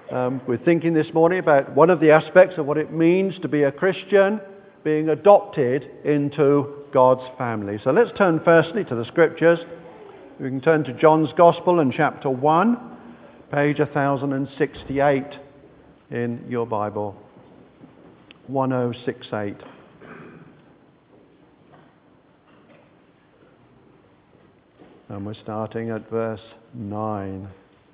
We're thinking this morning about one of the aspects of what it means to be a Christian, being adopted into God's family. So let's turn firstly to the Scriptures. We can turn to John's Gospel in chapter 1, page 1068 in your Bible. 1068. And we're starting at verse 9.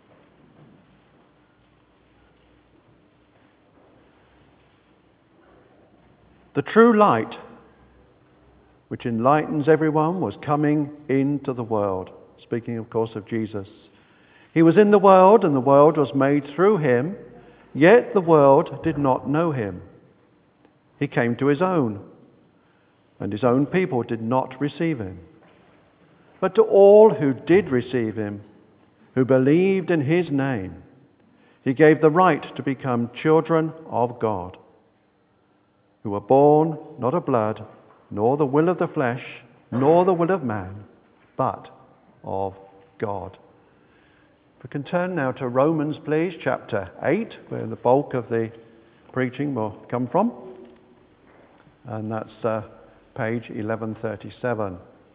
The true light, which enlightens everyone, was coming into the world. Speaking, of course, of Jesus. He was in the world, and the world was made through him, yet the world did not know him. He came to his own, and his own people did not receive him. But to all who did receive him, who believed in his name, he gave the right to become children of God, who were born not of blood, nor the will of the flesh, nor the will of man, but of God. If we can turn now to Romans, please, chapter 8, where the bulk of the preaching will come from. And that's page 1137.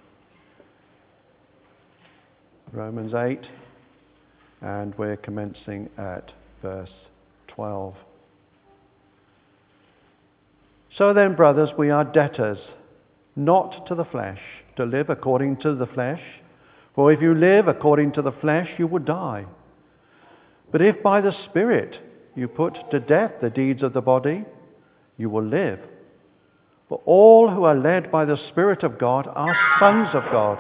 Romans 8, and we're commencing at verse 12. So then, brothers, we are debtors, not to the flesh, to live according to the flesh. For if you live according to the flesh, you will die. But if by the Spirit you put to death the deeds of the body, you will live. For all who are led by the Spirit of God are sons of God.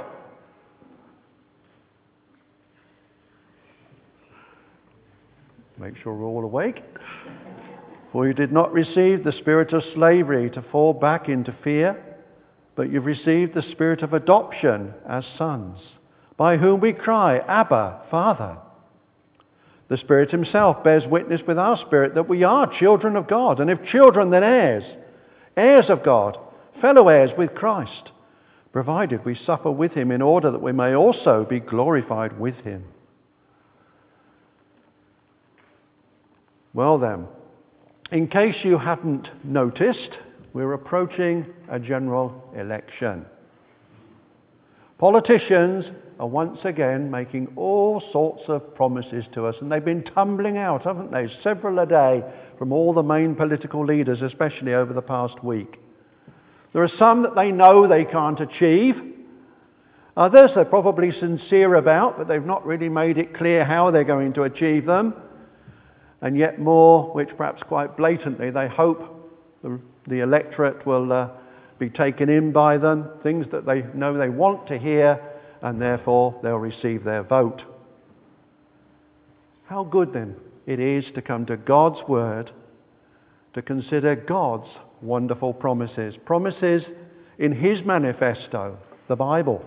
Make sure we're all awake. For you did not receive the spirit of slavery to fall back into fear, but you've received the spirit of adoption as sons, by whom we cry, Abba, Father. The Spirit himself bears witness with our spirit that we are children of God, and if children, then heirs, heirs of God, fellow heirs with Christ, provided we suffer with him in order that we may also be glorified with him. Well then, in case you haven't noticed, we're approaching a general election. Politicians are once again making all sorts of promises to us, and they've been tumbling out, haven't they? Several a day from all the main political leaders, especially over the past week. There are some that they know they can't achieve. Others they're probably sincere about, but they've not really made it clear how they're going to achieve them. And yet more, which perhaps quite blatantly, they hope the electorate will be taken in by them, things that they know they want to hear, and therefore they'll receive their vote. How good then it is to come to God's Word, to consider God's wonderful promises. Promises in his manifesto, the Bible.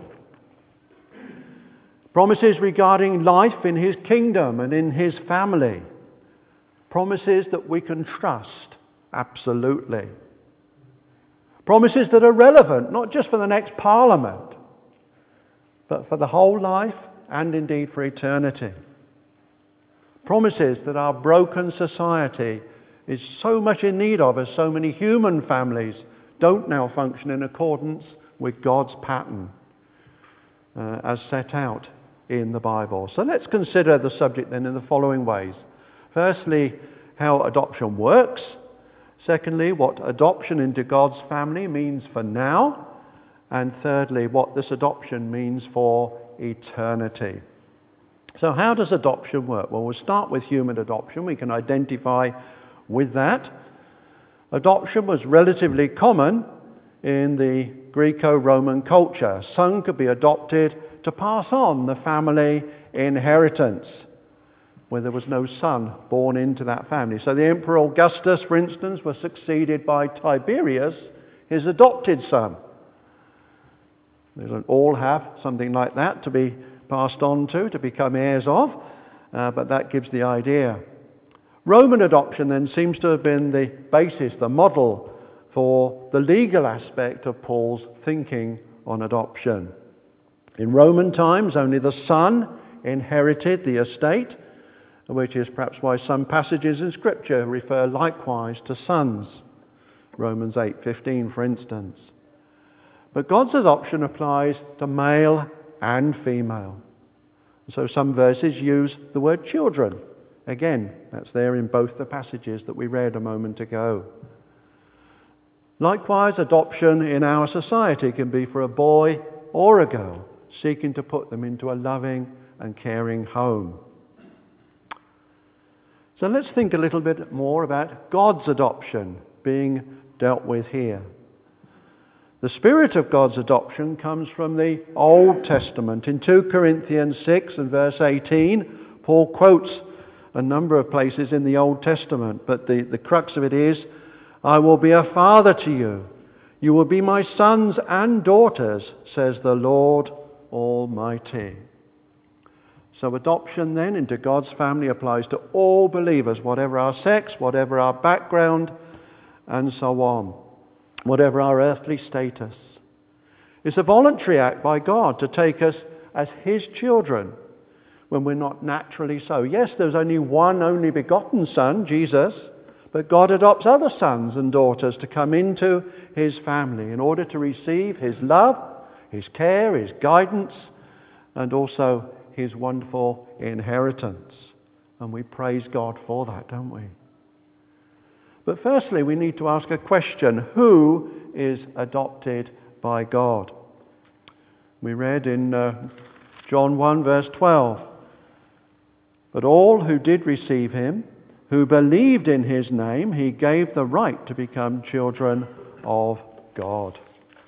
Promises regarding life in his kingdom and in his family. Promises that we can trust, absolutely. Promises that are relevant, not just for the next Parliament, but for the whole life and indeed for eternity. Promises that our broken society is so much in need of, as so many human families don't now function in accordance with God's pattern as set out in the Bible. So let's consider the subject then in the following ways. Firstly, how adoption works. Secondly, what adoption into God's family means for now. And thirdly, what this adoption means for eternity. So how does adoption work? Well, we'll start with human adoption. We can identify with that. Adoption was relatively common in the Greco-Roman culture. A son could be adopted to pass on the family inheritance, where there was no son born into that family. So the Emperor Augustus, for instance, was succeeded by Tiberius, his adopted son. They don't all have something like that to be passed on to become heirs of, but that gives the idea. Roman adoption then seems to have been the basis, the model for the legal aspect of Paul's thinking on adoption. In Roman times, only the son inherited the estate, which is perhaps why some passages in Scripture refer likewise to sons. Romans 8:15, for instance. But God's adoption applies to male and female. So some verses use the word children. Again, that's there in both the passages that we read a moment ago. Likewise, adoption in our society can be for a boy or a girl seeking to put them into a loving and caring home. So let's think a little bit more about God's adoption being dealt with here. The spirit of God's adoption comes from the Old Testament. In 2 Corinthians 6 and verse 18, Paul quotes a number of places in the Old Testament, but the crux of it is, I will be a father to you. You will be my sons and daughters, says the Lord Almighty. So adoption then into God's family applies to all believers, whatever our sex, whatever our background, and so on, whatever our earthly status. It's a voluntary act by God to take us as His children when we're not naturally so. Yes, there's only one only begotten Son, Jesus, but God adopts other sons and daughters to come into His family in order to receive His love, His care, His guidance, and also His wonderful inheritance. And we praise God for that, don't we? But firstly, we need to ask a question. Who is adopted by God? We read in John 1 verse 12, but all who did receive Him, who believed in His name, He gave the right to become children of God.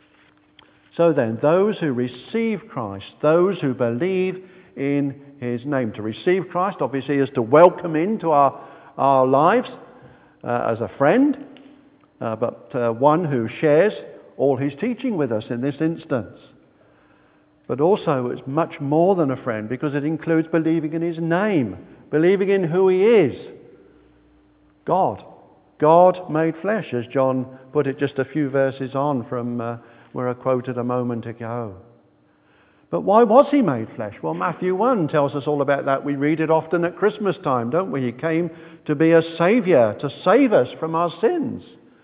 So then, those who receive Christ, those who believe in His name. To receive Christ, obviously, is to welcome into our lives as a friend, but one who shares all His teaching with us in this instance. But also, it's much more than a friend, because it includes believing in His name, believing in who He is. God. God made flesh, as John put it just a few verses on from where I quoted a moment ago. But why was He made flesh? Well, Matthew 1 tells us all about that. We read it often at Christmas time, don't we? He came to be a saviour, to save us from our sins.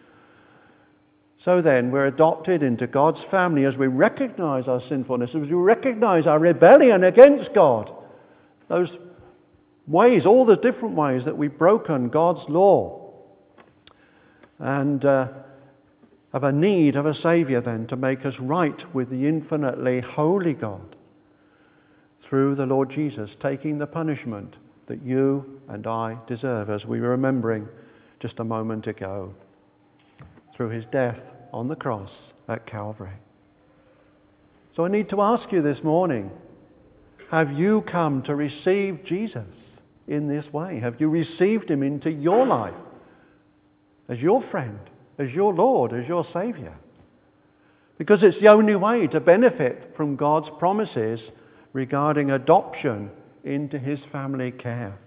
So then, we're adopted into God's family as we recognise our sinfulness, as we recognise our rebellion against God. Those ways, all the different ways that we've broken God's law. And have a need of a Saviour then to make us right with the infinitely holy God through the Lord Jesus, taking the punishment that you and I deserve, as we were remembering just a moment ago, through His death on the cross at Calvary. So I need to ask you this morning, have you come to receive Jesus in this way? Have you received Him into your life as your friend, as your Lord, as your Saviour? Because it's the only way to benefit from God's promises regarding adoption into His family care.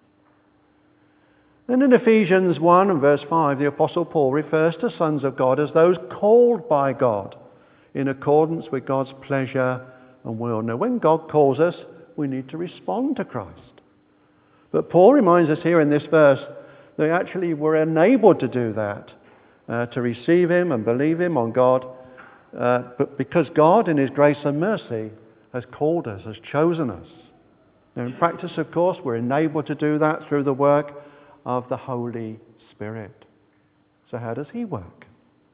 Then in Ephesians 1 and verse 5, the Apostle Paul refers to sons of God as those called by God in accordance with God's pleasure and will. Now, when God calls us, we need to respond to Christ. But Paul reminds us here in this verse that they actually were enabled to do that, to receive Him and believe Him on God, but because God in His grace and mercy has called us, has chosen us. Now, in practice, of course, we're enabled to do that through the work of the Holy Spirit. So how does He work?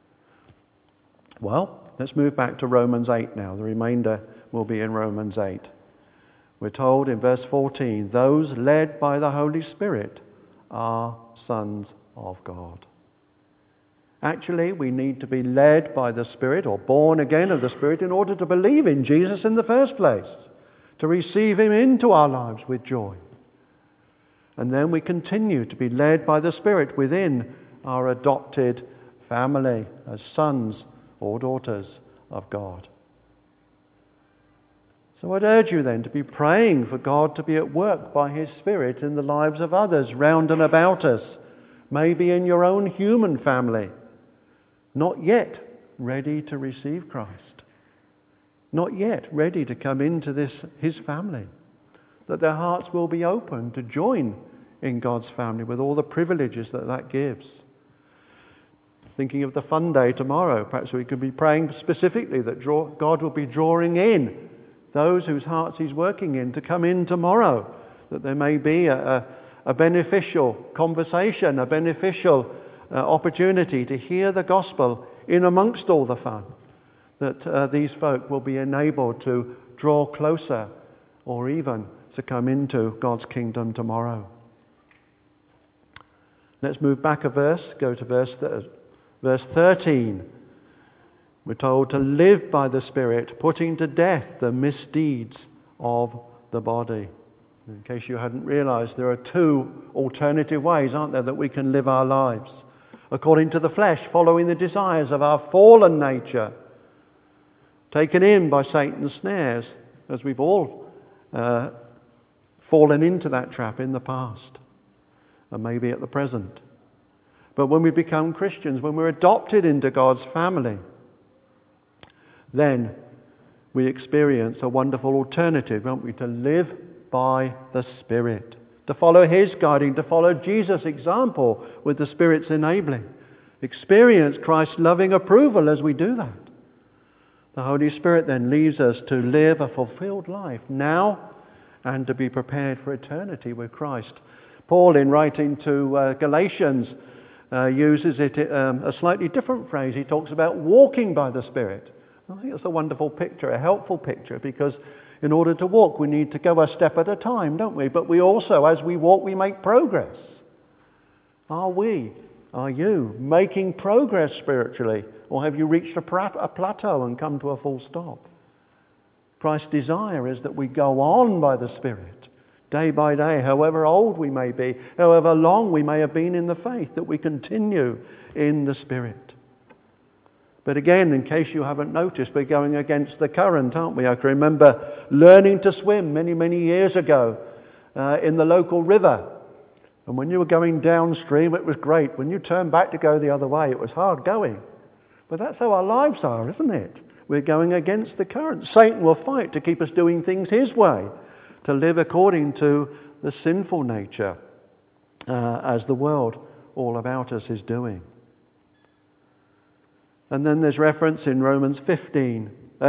Well, let's move back to Romans 8 now. The remainder will be in Romans 8. We're told in verse 14, those led by the Holy Spirit are sons of God. Actually, we need to be led by the Spirit, or born again of the Spirit, in order to believe in Jesus in the first place, to receive Him into our lives with joy. And then we continue to be led by the Spirit within our adopted family as sons or daughters of God. So I'd urge you then to be praying for God to be at work by His Spirit in the lives of others round and about us, maybe in your own human family, not yet ready to receive Christ, not yet ready to come into His family, that their hearts will be open to join in God's family with all the privileges that gives. Thinking of the fun day tomorrow, perhaps we could be praying specifically that God will be drawing in those whose hearts He's working in to come in tomorrow, that there may be a beneficial conversation, a beneficial opportunity to hear the gospel in amongst all the fun, that these folk will be enabled to draw closer or even to come into God's kingdom tomorrow. Let's move back a verse, go to verse 13. We're told to live by the Spirit, putting to death the misdeeds of the body. In case you hadn't realized, there are two alternative ways, aren't there, that we can live our lives. According to the flesh, following the desires of our fallen nature, taken in by Satan's snares, as we've all fallen into that trap in the past, and maybe at the present. But when we become Christians, when we're adopted into God's family, then we experience a wonderful alternative, don't we? To live by the Spirit, to follow His guiding, to follow Jesus' example with the Spirit's enabling. Experience Christ's loving approval as we do that. The Holy Spirit then leads us to live a fulfilled life now and to be prepared for eternity with Christ. Paul, in writing to Galatians, uses it a slightly different phrase. He talks about walking by the Spirit. I think it's a wonderful picture, a helpful picture, because in order to walk we need to go a step at a time, don't we? But we also, as we walk, we make progress. Are you making progress spiritually? Or have you reached a plateau and come to a full stop? Christ's desire is that we go on by the Spirit, day by day, however old we may be, however long we may have been in the faith, that we continue in the Spirit. But again, in case you haven't noticed, we're going against the current, aren't we? I can remember learning to swim many, many years ago in the local river. And when you were going downstream, it was great. When you turned back to go the other way, it was hard going. But that's how our lives are, isn't it? We're going against the current. Satan will fight to keep us doing things his way, to live according to the sinful nature as the world all about us is doing. And then there's reference in verse 15,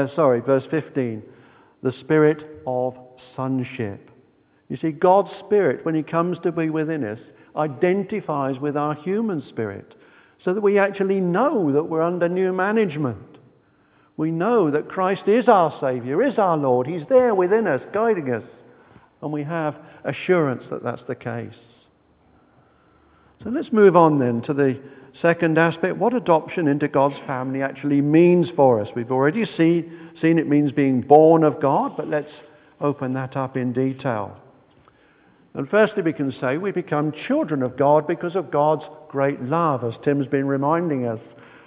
the spirit of sonship. You see, God's Spirit, when He comes to be within us, identifies with our human spirit, so that we actually know that we're under new management. We know that Christ is our Saviour, is our Lord. He's there within us, guiding us. And we have assurance that that's the case. So let's move on then to the second aspect, what adoption into God's family actually means for us. We've already seen it means being born of God, but let's open that up in detail. And firstly, we can say we become children of God because of God's great love, as Tim's been reminding us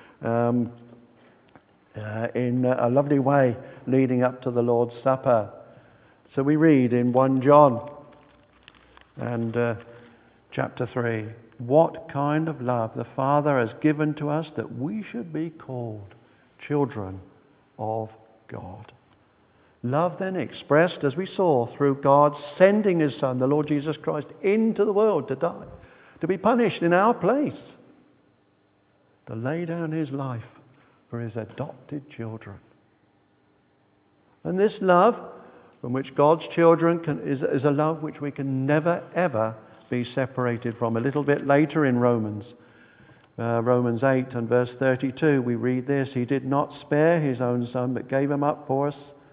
in a lovely way leading up to the Lord's Supper. So we read in 1 John and chapter 3, what kind of love the Father has given to us that we should be called children of God. Love then expressed, as we saw, through God sending His Son, the Lord Jesus Christ, into the world to die, to be punished in our place, to lay down His life for His adopted children. And this love from which God's children is a love which we can never ever be separated from. A little bit later in Romans 8 and verse 32, we read this, He did not spare His own Son, but gave Him up for us,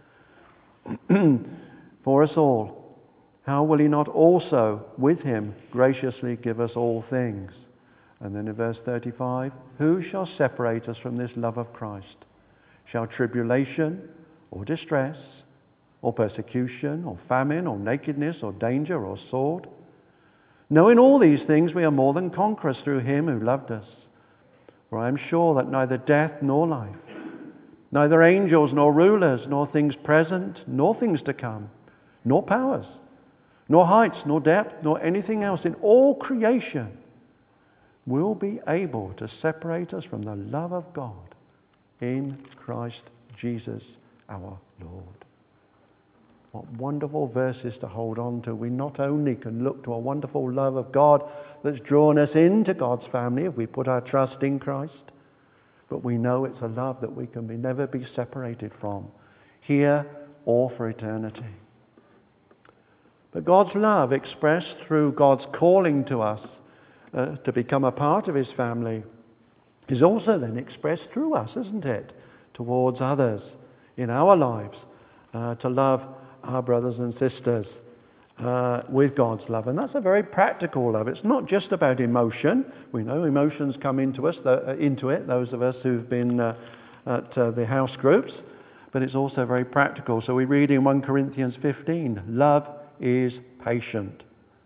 for us all. How will He not also with Him graciously give us all things? And then in verse 35, who shall separate us from this love of Christ? Shall tribulation or distress or persecution or famine or nakedness or danger or sword? No, in all these things we are more than conquerors through Him who loved us. For I am sure that neither death nor life, neither angels nor rulers, nor things present, nor things to come, nor powers, nor heights, nor depth, nor anything else in all creation will be able to separate us from the love of God in Christ Jesus our Lord. What wonderful verses to hold on to. We not only can look to a wonderful love of God that's drawn us into God's family if we put our trust in Christ, but we know it's a love that we can never be separated from, here or for eternity. But God's love expressed through God's calling to us to become a part of his family is also then expressed through us, isn't it? Towards others in our lives, to love our brothers and sisters with God's love. And that's a very practical love. It's not just about emotion. We know emotions come into it, those of us who've been at the house groups, but it's also very practical. So we read in 1 Corinthians 15, love is patient.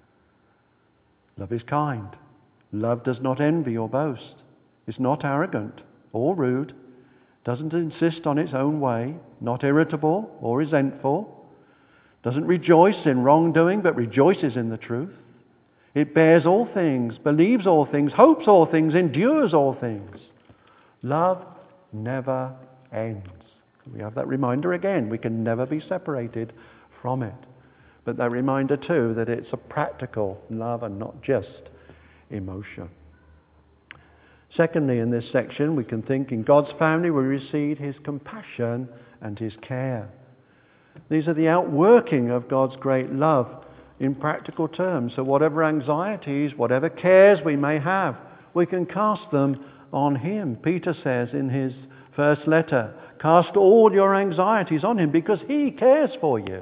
Love is kind. Love does not envy or boast. It's not arrogant or rude. Doesn't insist on its own way. Not irritable or resentful. Doesn't rejoice in wrongdoing, but rejoices in the truth. It bears all things, believes all things, hopes all things, endures all things. Love never ends. We have that reminder again. We can never be separated from it. But that reminder too that it's a practical love and not just emotion. Secondly, in this section, we can think in God's family we receive his compassion and his care. These are the outworking of God's great love in practical terms. So whatever anxieties, whatever cares we may have, we can cast them on him. Peter says in his first letter, cast all your anxieties on him because he cares for you.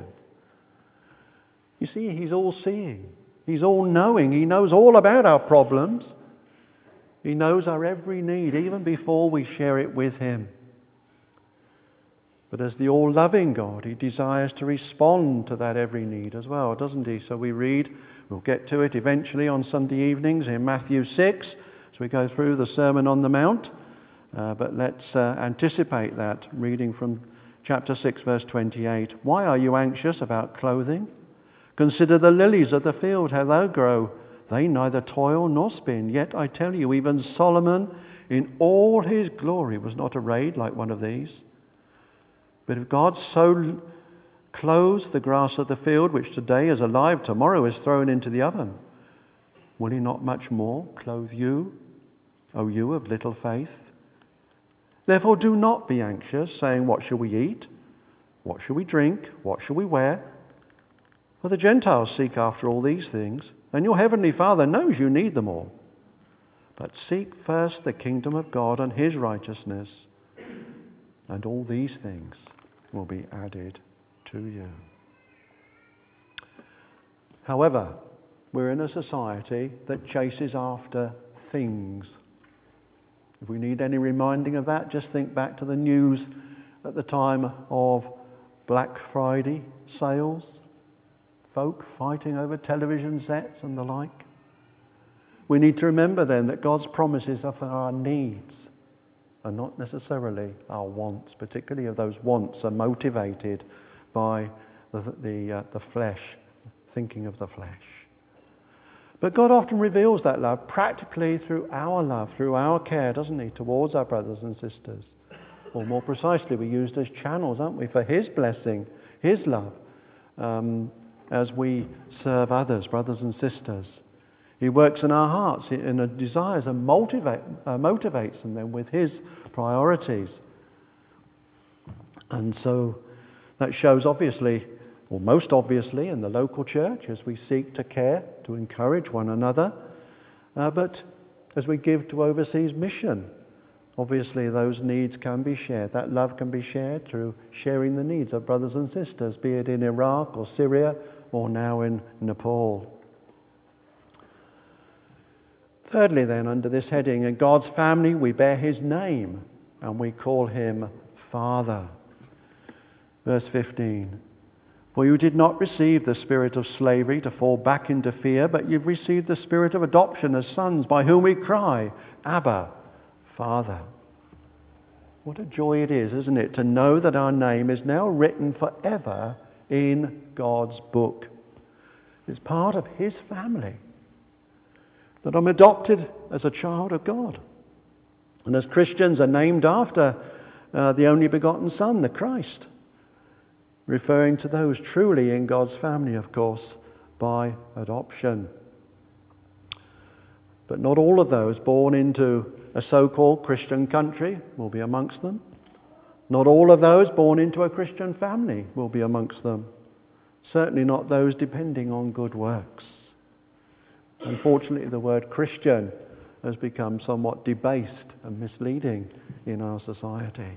You see, he's all-seeing. He's all-knowing. He knows all about our problems. He knows our every need, even before we share it with him. But as the all-loving God, he desires to respond to that every need as well, doesn't he? So we read, we'll get to it eventually on Sunday evenings in Matthew 6, as we go through the Sermon on the Mount. But let's anticipate that, reading from chapter 6, verse 28. Why are you anxious about clothing? Consider the lilies of the field, how they grow. They neither toil nor spin. Yet I tell you, even Solomon in all his glory was not arrayed like one of these. But if God so clothes the grass of the field, which today is alive, tomorrow is thrown into the oven, will he not much more clothe you, O you of little faith? Therefore do not be anxious, saying, what shall we eat? What shall we drink? What shall we wear? For the Gentiles seek after all these things, and your heavenly Father knows you need them all. But seek first the kingdom of God and his righteousness, and all these things will be added to you. However, we're in a society that chases after things. If we need any reminding of that, just think back to the news at the time of Black Friday sales. Folk fighting over television sets and the like. We need to remember then that God's promises are for our needs and not necessarily our wants, particularly if those wants are motivated by the flesh, thinking of the flesh. But God often reveals that love practically through our love, through our care, doesn't he, towards our brothers and sisters. Or more precisely, we use as channels, aren't we, for his blessing, his love, as we serve others, brothers and sisters. He works in our hearts in a desires and motivates them then with his priorities. And so that shows obviously, or most obviously, in the local church as we seek to care, to encourage one another. But as we give to overseas mission, obviously those needs can be shared. That love can be shared through sharing the needs of brothers and sisters, be it in Iraq or Syria or now in Nepal. Thirdly then, under this heading, in God's family we bear his name and we call him Father. Verse 15. For you did not receive the spirit of slavery to fall back into fear, but you've received the spirit of adoption as sons, by whom we cry, Abba, Father. What a joy it is, isn't it, to know that our name is now written forever in God's book. It's part of his family. That I'm adopted as a child of God. And as Christians are named after the only begotten Son, the Christ. referring to those truly in God's family, of course, by adoption. But not all of those born into a so-called Christian country will be amongst them. Not all of those born into a Christian family will be amongst them. Certainly not those depending on good works. Unfortunately, the word Christian has become somewhat debased and misleading in our society.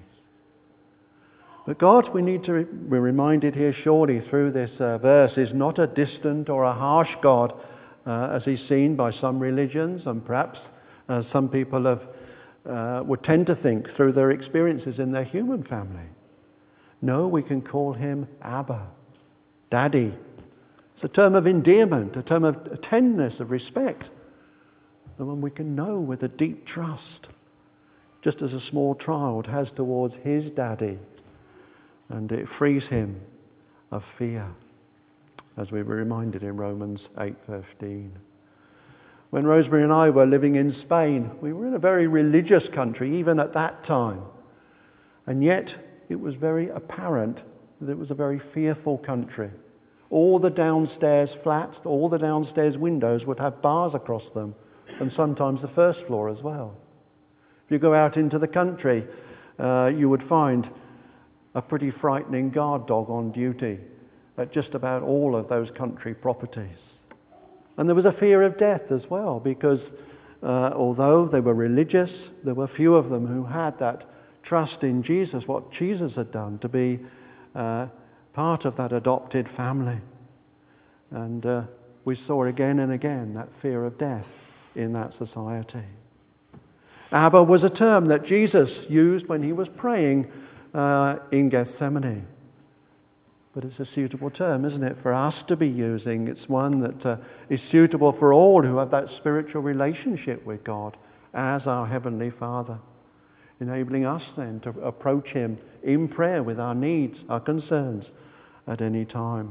But God, we're reminded here surely through this verse, is not a distant or a harsh God as he's seen by some religions, and perhaps some people would tend to think through their experiences in their human family. No, we can call him Abba, Daddy. It's a term of endearment, a term of tenderness, of respect, the one we can know with a deep trust, just as a small child has towards his daddy, and it frees him of fear, as we were reminded in Romans 8:15. When Rosemary and I were living in Spain, we were in a very religious country, even at that time. And yet, it was very apparent that it was a very fearful country. All the downstairs flats, all the downstairs windows would have bars across them, and sometimes the first floor as well. If you go out into the country, you would find a pretty frightening guard dog on duty at just about all of those country properties. And there was a fear of death as well, because although they were religious, there were few of them who had that trust in Jesus, what Jesus had done, to be part of that adopted family. And we saw again and again that fear of death in that society. Abba was a term that Jesus used when he was praying in Gethsemane. But it's a suitable term, isn't it, for us to be using. It's one that is suitable for all who have that spiritual relationship with God as our Heavenly Father, enabling us then to approach him in prayer with our needs, our concerns at any time.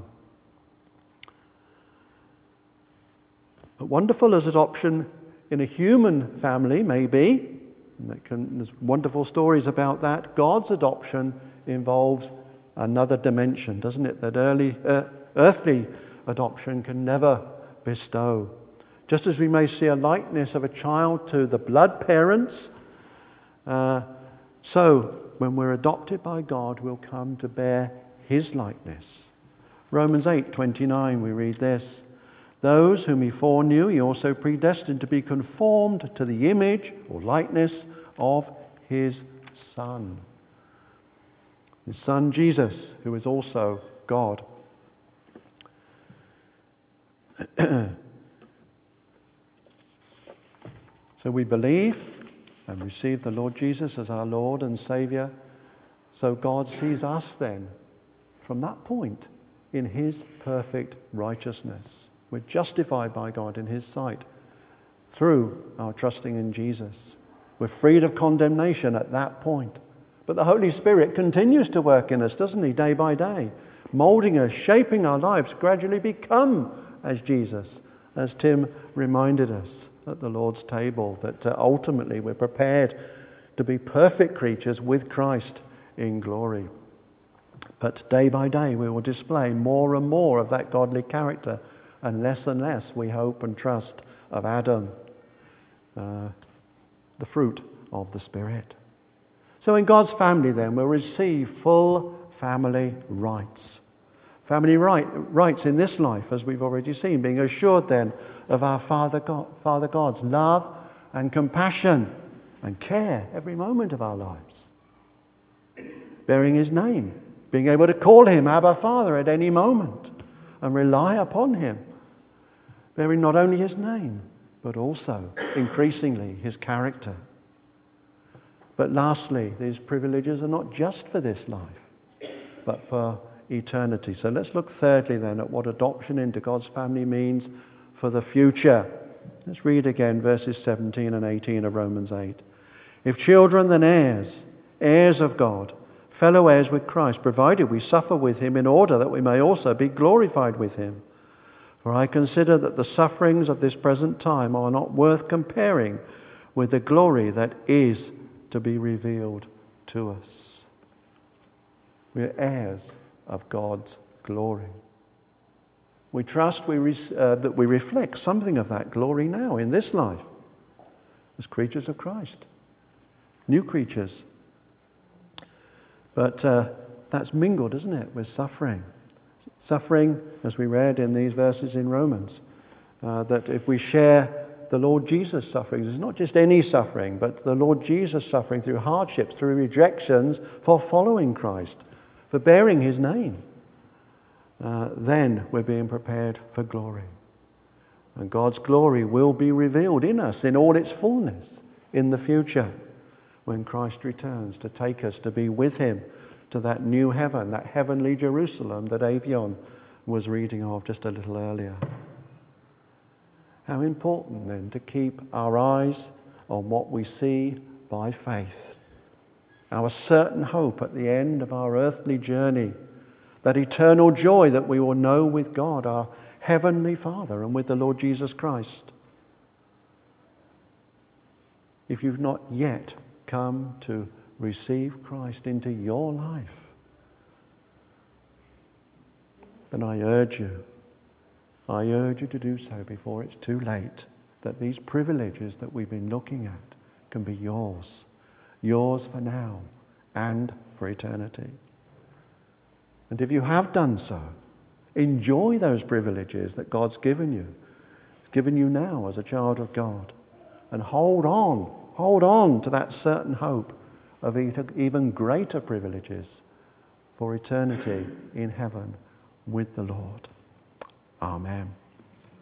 But wonderful as adoption in a human family may be, there's wonderful stories about that, God's adoption involves another dimension, doesn't it? That earthly adoption can never bestow. Just as we may see a likeness of a child to the blood parents, so when we're adopted by God, we'll come to bear his likeness. Romans 8:29, we read this: those whom he foreknew, he also predestined to be conformed to the image or likeness of his Son. His Son Jesus, who is also God. So we believe and receive the Lord Jesus as our Lord and Saviour. So God sees us then, from that point, in his perfect righteousness. We're justified by God in his sight through our trusting in Jesus. We're freed of condemnation at that point. But the Holy Spirit continues to work in us, doesn't he, day by day, moulding us, shaping our lives, gradually become as Jesus, as Tim reminded us at the Lord's table, that ultimately we're prepared to be perfect creatures with Christ in glory. But day by day we will display more and more of that godly character, and less, we hope and trust, of Adam, the fruit of the Spirit. So in God's family then, we'll receive full family rights. Family rights in this life, as we've already seen, being assured then of our Father God's love and compassion and care every moment of our lives. Bearing his name, being able to call him Abba Father at any moment and rely upon him. Bearing not only his name, but also, increasingly, his character. But lastly, these privileges are not just for this life, but for eternity. So let's look thirdly then at what adoption into God's family means for the future. Let's read again verses 17 and 18 of Romans 8. If children, then heirs, heirs of God, fellow heirs with Christ, provided we suffer with him in order that we may also be glorified with him. For I consider that the sufferings of this present time are not worth comparing with the glory that is to be revealed to us. We're heirs of God's glory. We trust that we reflect something of that glory now in this life as creatures of Christ, new creatures. But that's mingled, isn't it, with suffering. Suffering, as we read in these verses in Romans, that if we share the Lord Jesus' sufferings, it's not just any suffering, but the Lord Jesus' suffering through hardships, through rejections, for following Christ, for bearing his name, then we're being prepared for glory. And God's glory will be revealed in us in all its fullness in the future when Christ returns to take us to be with him to that new heaven, that heavenly Jerusalem that Avion was reading of just a little earlier. How important then to keep our eyes on what we see by faith. Our certain hope at the end of our earthly journey, that eternal joy that we will know with God, our Heavenly Father, and with the Lord Jesus Christ. If you've not yet come to receive Christ into your life, then I urge you to do so before it's too late, that these privileges that we've been looking at can be yours for now and for eternity. And if you have done so, enjoy those privileges that God's given you now as a child of God, and hold on to that certain hope of even greater privileges for eternity in heaven with the Lord. Amen.